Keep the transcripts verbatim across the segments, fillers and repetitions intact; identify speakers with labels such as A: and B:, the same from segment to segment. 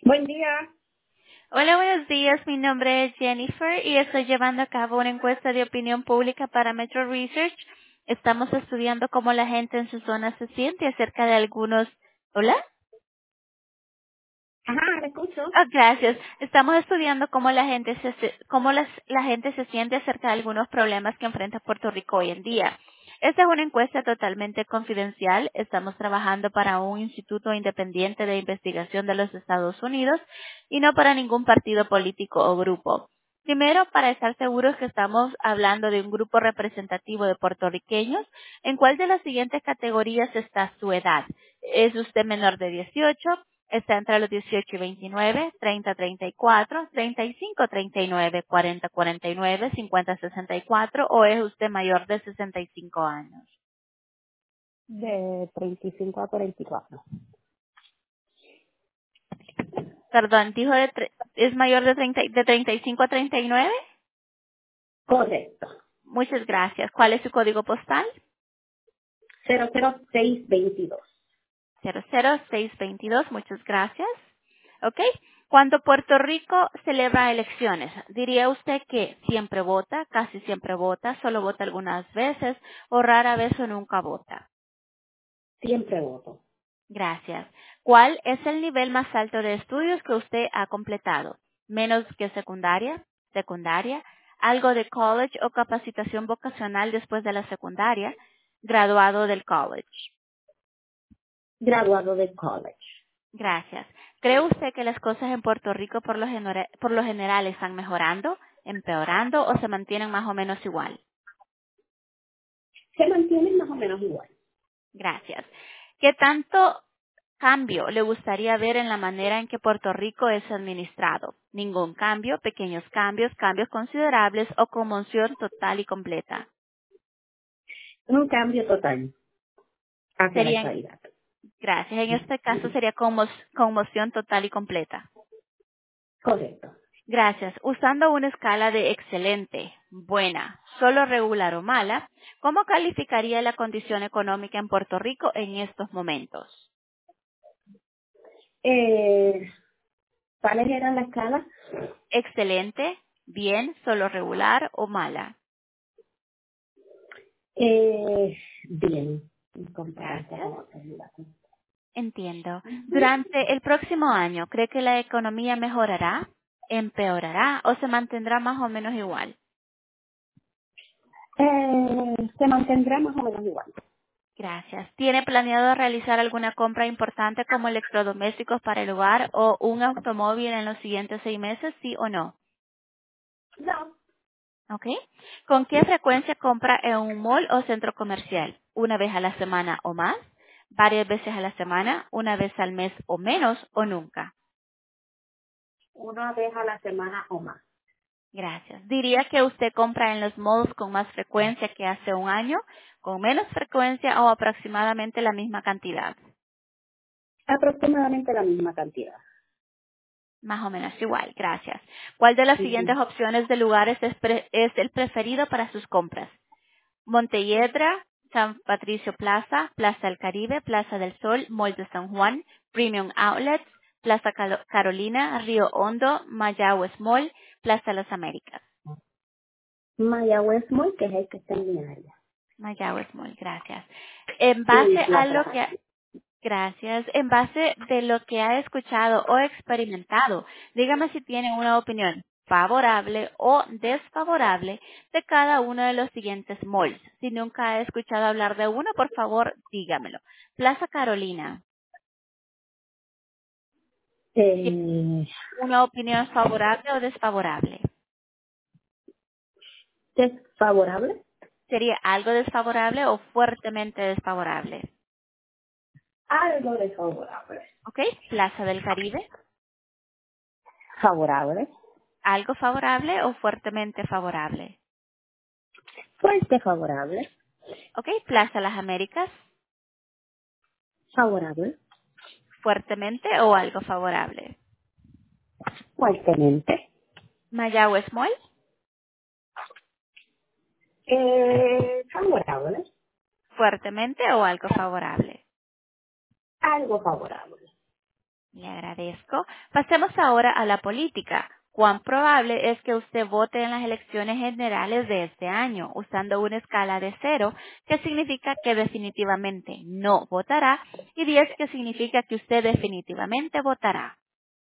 A: Buen día.
B: Hola, buenos días. Mi nombre es Jennifer y estoy llevando a cabo una encuesta de opinión pública para Metro Research. Estamos estudiando cómo la gente en su zona se siente acerca de algunos... ¿Hola?
A: Ajá, le escucho.
B: Ah, gracias. Estamos estudiando cómo la gente se se- cómo las- la gente se siente acerca de algunos problemas que enfrenta Puerto Rico hoy en día. Esta es una encuesta totalmente confidencial. Estamos trabajando para un instituto independiente de investigación de los Estados Unidos y no para ningún partido político o grupo. Primero, para estar seguros que estamos hablando de un grupo representativo de puertorriqueños, ¿en cuál de las siguientes categorías está su edad? ¿Es usted menor de dieciocho? ¿Está entre los dieciocho y veintinueve, treinta a treinta y cuatro, treinta y cinco a treinta y nueve, cuarenta a cuarenta y nueve, cincuenta a sesenta y cuatro o es usted mayor de sesenta y cinco años?
A: De treinta y cinco a cuarenta y cuatro.
B: Perdón, dijo de tre- es mayor de, treinta, de treinta y cinco a treinta y nueve.
A: Correcto.
B: Muchas gracias. ¿Cuál es su código postal?
A: Cero cero seis veintidós.
B: cero cero seis veintidós. Muchas gracias. ¿Ok? Cuando Puerto Rico celebra elecciones, ¿diría usted que siempre vota, casi siempre vota, solo vota algunas veces o rara vez o nunca vota?
A: Siempre voto.
B: Gracias. ¿Cuál es el nivel más alto de estudios que usted ha completado? ¿Menos que secundaria? ¿Secundaria? ¿Algo de college o capacitación vocacional después de la secundaria? ¿Graduado del college?
A: Graduado de college.
B: Gracias. ¿Cree usted que las cosas en Puerto Rico por lo, genera- por lo general están mejorando, empeorando o se mantienen más o menos igual?
A: Se mantienen más o menos igual.
B: Gracias. ¿Qué tanto cambio le gustaría ver en la manera en que Puerto Rico es administrado? Ningún cambio, pequeños cambios, cambios considerables o conmoción total y completa.
A: Un cambio total hacia la
B: Serían,
A: estabilidad.
B: gracias. En este caso sería conmo- conmoción total y completa.
A: Correcto.
B: Gracias. Usando una escala de excelente, buena, solo regular o mala, ¿cómo calificaría la condición económica en Puerto Rico en estos momentos?
A: Eh, ¿Cuáles eran las escalas?
B: Excelente, bien, solo regular o mala.
A: Eh, bien. En comparación
B: Gracias.
A: con otros lugares.
B: Entiendo. Durante el próximo año, ¿cree que la economía mejorará, empeorará o se mantendrá más o menos igual?
A: Eh, se mantendrá más o menos igual.
B: Gracias. ¿Tiene planeado realizar alguna compra importante como electrodomésticos para el hogar o un automóvil en los siguientes seis meses, sí o no?
A: No.
B: ¿Ok? ¿Con qué frecuencia compra en un mall o centro comercial? ¿Una vez a la semana o más? ¿Varias veces a la semana? ¿Una vez al mes o menos o nunca?
A: Una vez a la semana o más.
B: Gracias. ¿Diría que usted compra en los malls con más frecuencia que hace un año, con menos frecuencia o aproximadamente la misma cantidad?
A: Aproximadamente la misma cantidad.
B: Más o menos igual, gracias. ¿Cuál de las
A: Ujú.
B: siguientes opciones de lugares es, pre- es el preferido para sus compras? Montelledra, San Patricio Plaza, Plaza del Caribe, Plaza del Sol, Mall de San Juan, Premium Outlets, Plaza Calo- Carolina, Río Hondo, Mayagüez Mall, Plaza Las Américas.
A: Mayagüez Mall, que es el que está en mi área.
B: Mayagüez Mall, gracias. En
A: Y
B: base a
A: Plaza
B: lo
A: Las
B: que,
A: Américas.
B: gracias, en base de lo que ha escuchado o experimentado, dígame si tiene una opinión favorable o desfavorable de cada uno de los siguientes malls. Si nunca ha escuchado hablar de uno, por favor, dígamelo. Plaza Carolina, ¿tiene
A: Eh,
B: una opinión favorable o desfavorable?
A: ¿Desfavorable?
B: ¿Sería algo desfavorable o fuertemente desfavorable?
A: Algo desfavorable.
B: ¿Ok? Plaza del Caribe,
A: Favorable.
B: algo favorable o fuertemente favorable.
A: Fuerte favorable.
B: ¿Ok? Plaza Las Américas,
A: Favorable.
B: fuertemente o algo favorable.
A: Fuertemente.
B: Mayagüez Mall,
A: Eh, favorable.
B: fuertemente o algo favorable.
A: Algo favorable.
B: Le agradezco. Pasemos ahora a la política. ¿Cuán probable es que usted vote en las elecciones generales de este año usando una escala de cero, que significa que definitivamente no votará, y diez, que significa que usted definitivamente votará?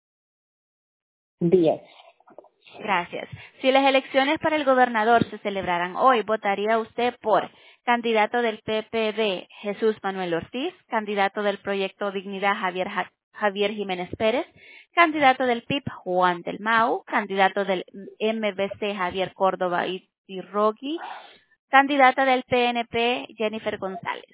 A: diez.
B: Gracias. Si las elecciones para el gobernador se celebraran hoy, ¿votaría usted por candidato del P P D, Jesús Manuel Ortiz, candidato del Proyecto Dignidad, Javier, Ja- Javier Jiménez Pérez, candidato del P I P, Juan del Mau, candidato del M B C, Javier Córdoba y Tirrogui, candidata del P N P, Jennifer González?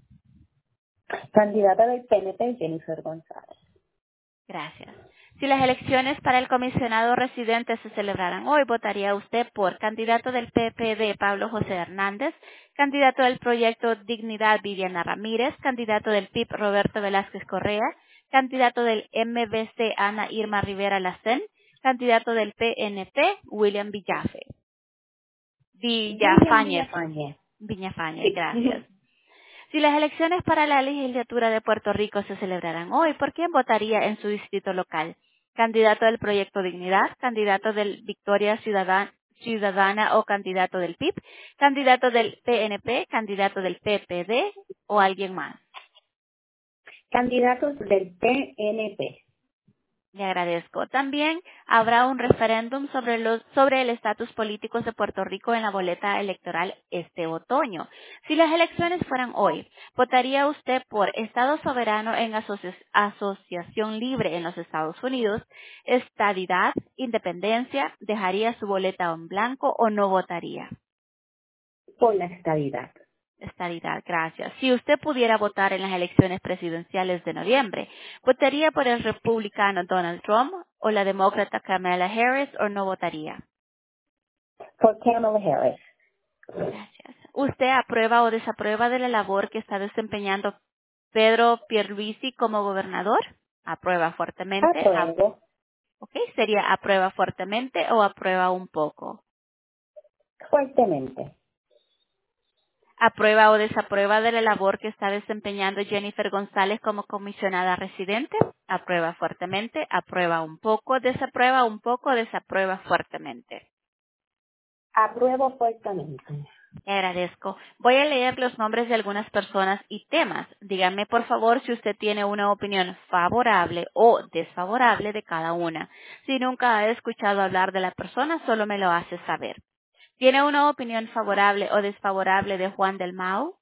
A: Candidata del P N P, Jennifer González.
B: Gracias. Si las elecciones para el comisionado residente se celebraran hoy, ¿votaría usted por candidato del P P D, Pablo José Hernández, candidato del Proyecto Dignidad, Viviana Ramírez, candidato del P I P, Roberto Velázquez Correa, candidato del M B C, Ana Irma Rivera Lacén, candidato del P N P, William Villafe?
A: William
B: Villafañez.
A: Villafañe.
B: Villafañez,
A: Sí.
B: gracias. Si las elecciones para la legislatura de Puerto Rico se celebraran hoy, ¿por quién votaría en su distrito local? ¿Candidato del Proyecto Dignidad, candidato del Victoria Ciudadana, Ciudadana o candidato del P I P, candidato del P N P, candidato del P P D o alguien más?
A: Candidatos del P N P.
B: Le agradezco. También habrá un referéndum sobre los sobre el estatus político de Puerto Rico en la boleta electoral este otoño. Si las elecciones fueran hoy, ¿votaría usted por Estado soberano en asoci- asociación libre en los Estados Unidos, estadidad, independencia, dejaría su boleta en blanco o no votaría?
A: Por la estabilidad.
B: Estadidad, gracias. Si usted pudiera votar en las elecciones presidenciales de noviembre, ¿votaría por el republicano Donald Trump o la demócrata Kamala Harris o no votaría?
A: Por Kamala Harris.
B: Gracias. ¿Usted aprueba o desaprueba de la labor que está desempeñando Pedro Pierluisi como gobernador? Aprueba fuertemente. Ap-
A: Apruebo.
B: ok, sería aprueba fuertemente o aprueba un poco.
A: Fuertemente.
B: ¿Aprueba o desaprueba de la labor que está desempeñando Jennifer González como comisionada residente? Aprueba fuertemente, aprueba un poco, desaprueba un poco, desaprueba fuertemente.
A: Apruebo fuertemente.
B: Le agradezco. Voy a leer los nombres de algunas personas y temas. Dígame, por favor, si usted tiene una opinión favorable o desfavorable de cada una. Si nunca ha escuchado hablar de la persona, solo me lo hace saber. ¿Tiene una opinión favorable o desfavorable de Juan del Mau?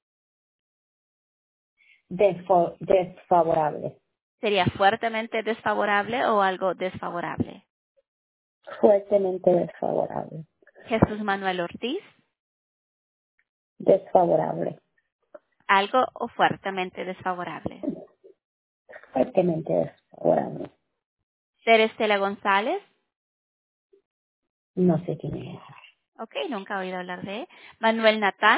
A: Desfo- desfavorable.
B: ¿Sería fuertemente desfavorable o algo desfavorable?
A: Fuertemente desfavorable.
B: Jesús Manuel Ortiz,
A: Desfavorable.
B: algo o fuertemente desfavorable.
A: Fuertemente desfavorable.
B: Terestela González,
A: No sé quién es.
B: ok, nunca he oído hablar de él. Manuel Natal,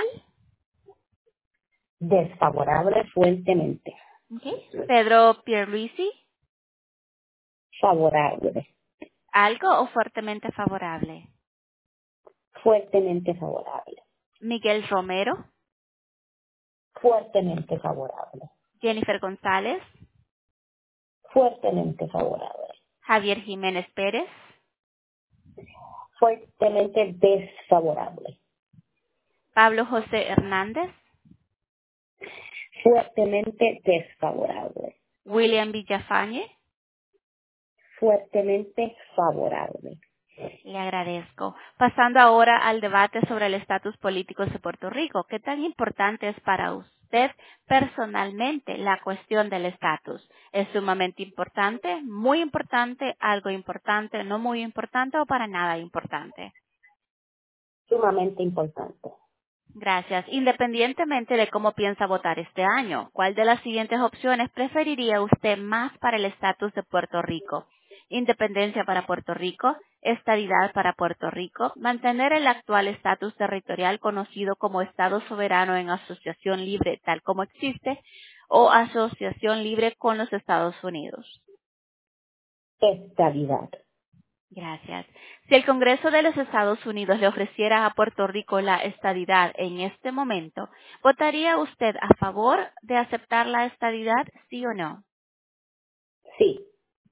A: Desfavorable fuertemente.
B: ok. Pedro Pierluisi,
A: Favorable.
B: algo o fuertemente favorable.
A: Fuertemente favorable.
B: Miguel Romero,
A: Fuertemente favorable.
B: Jennifer González,
A: Fuertemente favorable.
B: Javier Jiménez Pérez,
A: Fuertemente desfavorable.
B: Pablo José Hernández,
A: Fuertemente desfavorable.
B: William Villafañe.
A: Fuertemente favorable.
B: Le agradezco. Pasando ahora al debate sobre el estatus político de Puerto Rico. ¿Qué tan importante es para usted personalmente la cuestión del estatus? ¿Es sumamente importante, muy importante, algo importante, no muy importante o para nada importante?
A: Sumamente importante.
B: Gracias. Independientemente de cómo piensa votar este año, ¿cuál de las siguientes opciones preferiría usted más para el estatus de Puerto Rico? Independencia para Puerto Rico, estadidad para Puerto Rico, mantener el actual estatus territorial conocido como Estado soberano en asociación libre tal como existe, o asociación libre con los Estados Unidos.
A: Estabilidad.
B: Gracias. Si el Congreso de los Estados Unidos le ofreciera a Puerto Rico la estadidad en este momento, ¿votaría usted a favor de aceptar la estadidad, sí o no?
A: Sí.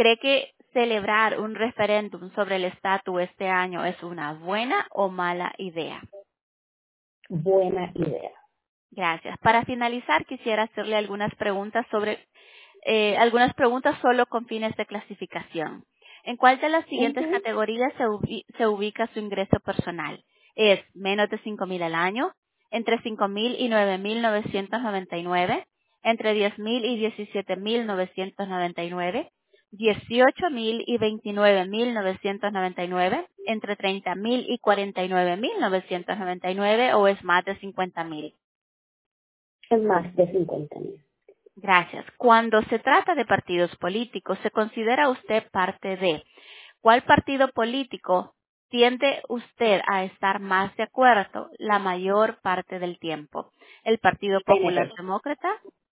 B: ¿Cree que celebrar un referéndum sobre el estatus este año es una buena o mala idea?
A: Buena idea.
B: Gracias. Para finalizar, quisiera hacerle algunas preguntas sobre eh, algunas preguntas solo con fines de clasificación. ¿En cuál de las siguientes
A: Ujú.
B: categorías se, ubi- se ubica su ingreso personal? ¿Es menos de cinco mil al año, entre cinco mil y nueve mil novecientos noventa y nueve, entre diez mil y diecisiete mil novecientos noventa y nueve, dieciocho mil y veintinueve mil novecientos noventa y nueve, entre treinta mil y cuarenta y nueve mil novecientos noventa y nueve o es más de cincuenta mil?
A: Es más de cincuenta mil.
B: Gracias. Cuando se trata de partidos políticos, ¿se considera usted parte de cuál partido político tiende usted a estar más de acuerdo la mayor parte del tiempo? ¿El Partido
A: P N
B: Popular
A: P.
B: Demócrata?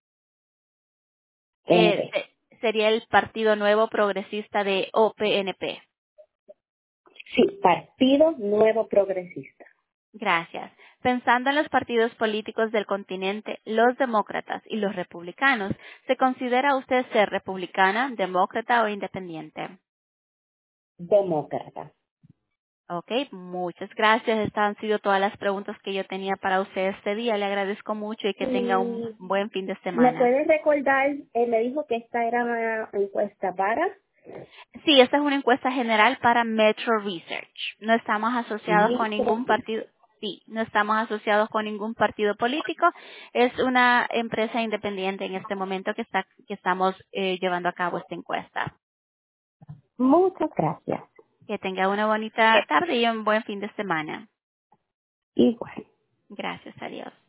B: Eh,
A: P N P.
B: se- ¿Sería el Partido Nuevo Progresista de O P N P?
A: Sí, Partido Nuevo Progresista.
B: Gracias. Pensando en los partidos políticos del continente, los demócratas y los republicanos, ¿se considera usted ser republicana, demócrata o independiente?
A: Demócrata.
B: Ok, muchas gracias. Estas han sido todas las preguntas que yo tenía para usted este día. Le agradezco mucho y que tenga un
A: Y
B: buen fin de
A: ¿me
B: semana.
A: puedes recordar? Eh, me dijo que esta era una encuesta para
B: Sí, esta es una encuesta general para Metro Research. No estamos asociados con ningún
A: micro.
B: partido. Sí, no estamos asociados con ningún partido político. Es una empresa independiente en este momento que está que estamos eh, llevando a cabo esta encuesta.
A: Muchas gracias.
B: Que tenga una bonita tarde y un buen fin de semana.
A: Igual.
B: Gracias, adiós.